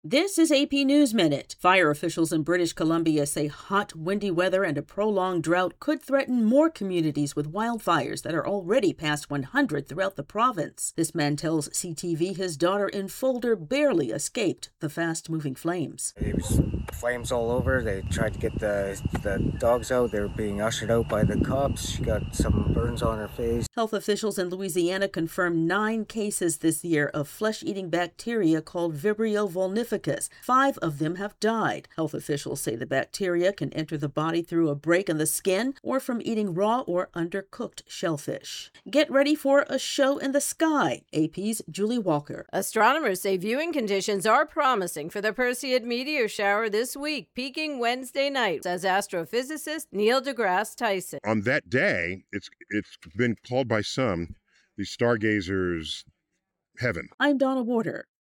This is AP News Minute. Fire officials in British Columbia say hot, windy weather and a prolonged drought could threaten more communities with wildfires that are already past 100 throughout the province. This man tells CTV his daughter in Folder barely escaped the fast-moving flames. It was flames all over. They tried to get the dogs out. They were being ushered out by the cops. She got some burns on her face. Health officials in Louisiana confirmed 9 cases this year of flesh-eating bacteria called Vibrio vulnificus. 5 of them have died. Health officials say the bacteria can enter the body through a break in the skin or from eating raw or undercooked shellfish. Get ready for a show in the sky. AP's Julie Walker. Astronomers say viewing conditions are promising for the Perseid meteor shower this week, peaking Wednesday night, says astrophysicist Neil deGrasse Tyson. On that day, it's been called by some the stargazers' heaven. I'm Donna Warder.